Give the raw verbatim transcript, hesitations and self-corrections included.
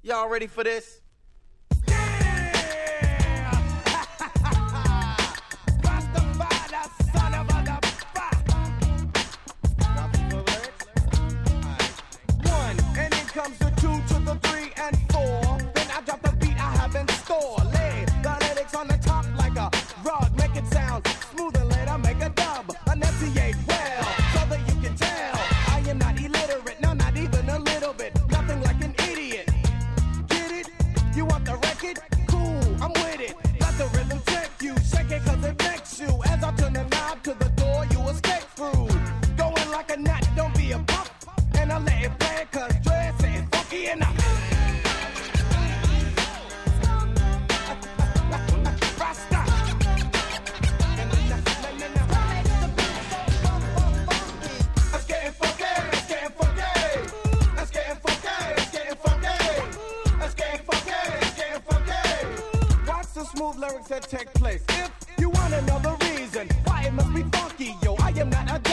Y'all ready for this? Comes the two to the three and four. Then I drop the beat I have in store. Lay the lyrics on the top like a rug. Make it sound smooth and later make a dub. Enunciate well so that you can tell I am not illiterate, no, not even a little bit. Nothing like an idiot. Get it? You want the record? Cool, I'm with it. Let the rhythm take you. Shake it cause it makes you. As I turn the knob to the door, you escape through. Going like a gnat, don't be a pup. And I let it play cause Dre said funky enough. Rasta. Let's get funky, let's get funky. Let's get funky, let's get funky. Let's get funky, let's get funky. Watch the smooth lyrics that take place. If you want another reason why it must be funky, yo, I am not a